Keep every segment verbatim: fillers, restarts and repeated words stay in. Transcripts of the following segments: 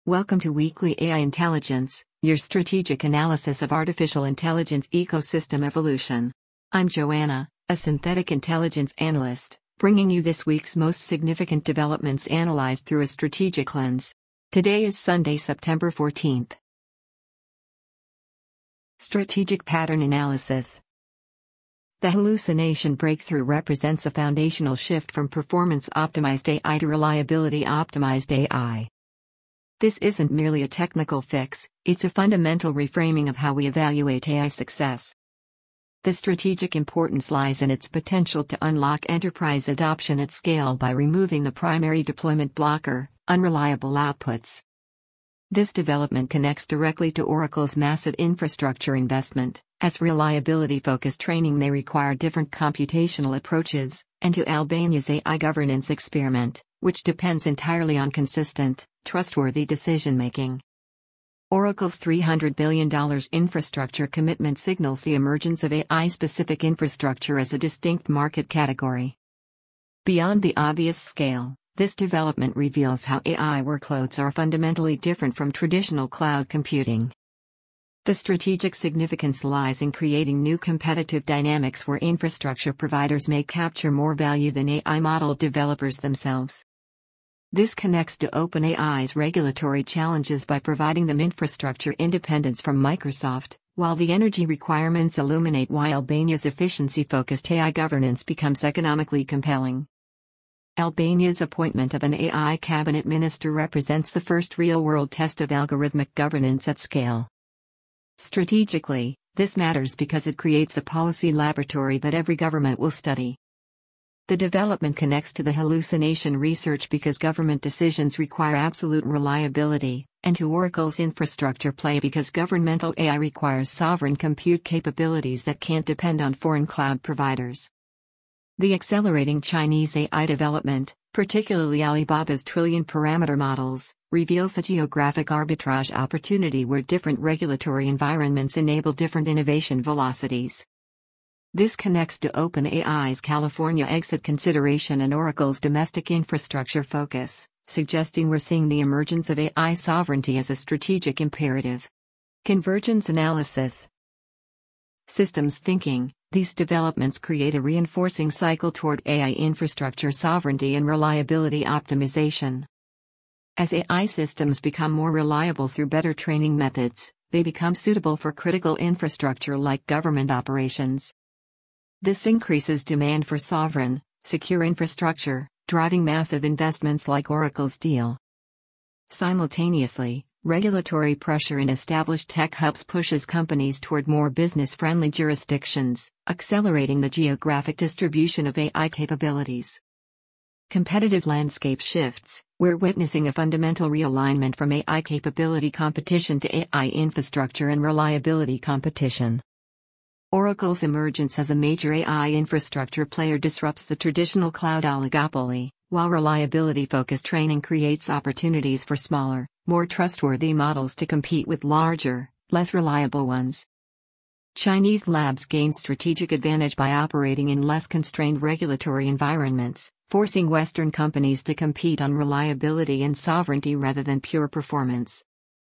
Welcome to Weekly A I Intelligence, your strategic analysis of artificial intelligence ecosystem evolution. I'm Joanna, a synthetic intelligence analyst, bringing you this week's most significant developments analyzed through a strategic lens. Today is Sunday, September fourteenth. Strategic Pattern Analysis. The hallucination breakthrough represents a foundational shift from performance-optimized A I to reliability-optimized A I. This isn't merely a technical fix, it's a fundamental reframing of how we evaluate A I success. The strategic importance lies in its potential to unlock enterprise adoption at scale by removing the primary deployment blocker, unreliable outputs. This development connects directly to Oracle's massive infrastructure investment, as reliability-focused training may require different computational approaches, and to Albania's A I governance experiment, which depends entirely on consistent, trustworthy decision-making. Oracle's three hundred billion dollars infrastructure commitment signals the emergence of A I-specific infrastructure as a distinct market category. Beyond the obvious scale, this development reveals how A I workloads are fundamentally different from traditional cloud computing. The strategic significance lies in creating new competitive dynamics where infrastructure providers may capture more value than A I model developers themselves. This connects to OpenAI's regulatory challenges by providing them infrastructure independence from Microsoft, while the energy requirements illuminate why Albania's efficiency-focused A I governance becomes economically compelling. Albania's appointment of an A I cabinet minister represents the first real-world test of algorithmic governance at scale. Strategically, this matters because it creates a policy laboratory that every government will study. The development connects to the hallucination research because government decisions require absolute reliability, and to Oracle's infrastructure play because governmental A I requires sovereign compute capabilities that can't depend on foreign cloud providers. The accelerating Chinese A I development, particularly Alibaba's trillion-parameter models, reveals a geographic arbitrage opportunity where different regulatory environments enable different innovation velocities. This connects to OpenAI's California exit consideration and Oracle's domestic infrastructure focus, suggesting we're seeing the emergence of A I sovereignty as a strategic imperative. Convergence analysis. Systems thinking. These developments create a reinforcing cycle toward A I infrastructure sovereignty and reliability optimization. As A I systems become more reliable through better training methods, they become suitable for critical infrastructure like government operations. This increases demand for sovereign, secure infrastructure, driving massive investments like Oracle's deal. Simultaneously, regulatory pressure in established tech hubs pushes companies toward more business-friendly jurisdictions, accelerating the geographic distribution of A I capabilities. Competitive landscape shifts. We're witnessing a fundamental realignment from A I capability competition to A I infrastructure and reliability competition. Oracle's emergence as a major A I infrastructure player disrupts the traditional cloud oligopoly, while reliability-focused training creates opportunities for smaller, more trustworthy models to compete with larger, less reliable ones. Chinese labs gain strategic advantage by operating in less constrained regulatory environments, forcing Western companies to compete on reliability and sovereignty rather than pure performance.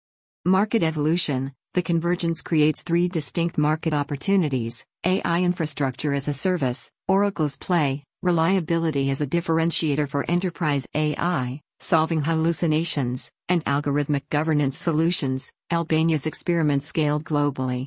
Market evolution. The convergence creates three distinct market opportunities: A I infrastructure as a service, Oracle's play, reliability as a differentiator for enterprise A I, solving hallucinations, and algorithmic governance solutions, Albania's experiment scaled globally.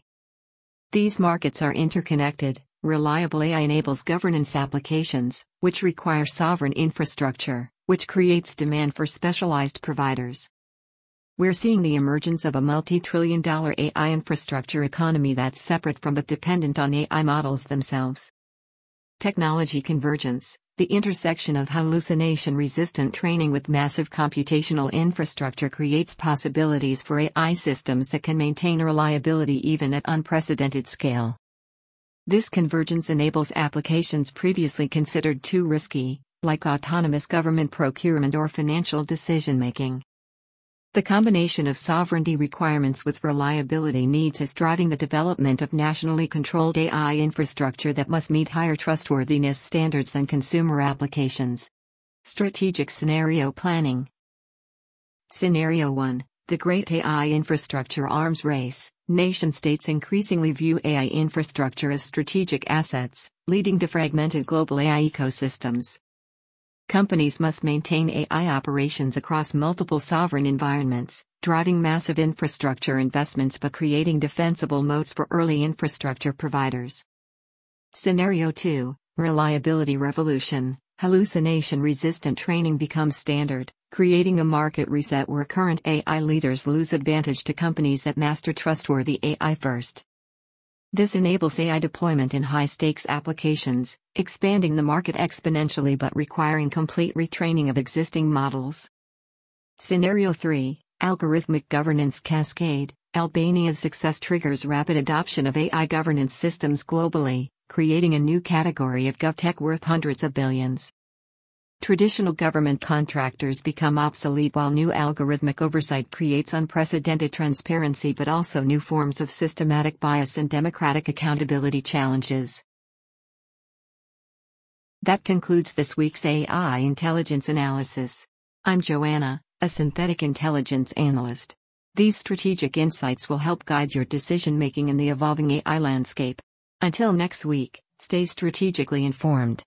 These markets are interconnected. Reliable A I enables governance applications, which require sovereign infrastructure, which creates demand for specialized providers. We're seeing the emergence of a multi-trillion dollar A I infrastructure economy that's separate from but dependent on A I models themselves. Technology convergence. The intersection of hallucination-resistant training with massive computational infrastructure creates possibilities for A I systems that can maintain reliability even at unprecedented scale. This convergence enables applications previously considered too risky, like autonomous government procurement or financial decision-making. The combination of sovereignty requirements with reliability needs is driving the development of nationally controlled A I infrastructure that must meet higher trustworthiness standards than consumer applications. Strategic scenario planning. Scenario one. The Great A I Infrastructure Arms Race. Nation-states increasingly view A I infrastructure as strategic assets, leading to fragmented global A I ecosystems. Companies must maintain A I operations across multiple sovereign environments, driving massive infrastructure investments but creating defensible moats for early infrastructure providers. Scenario two. Reliability Revolution. Hallucination-resistant training becomes standard, creating a market reset where current A I leaders lose advantage to companies that master trustworthy A I first. This enables A I deployment in high-stakes applications, expanding the market exponentially but requiring complete retraining of existing models. Scenario three. Algorithmic Governance Cascade. Albania's success triggers rapid adoption of A I governance systems globally, creating a new category of GovTech worth hundreds of billions. Traditional government contractors become obsolete while new algorithmic oversight creates unprecedented transparency but also new forms of systematic bias and democratic accountability challenges. That concludes this week's A I Intelligence Analysis. I'm Joanna, a synthetic intelligence analyst. These strategic insights will help guide your decision-making in the evolving A I landscape. Until next week, stay strategically informed.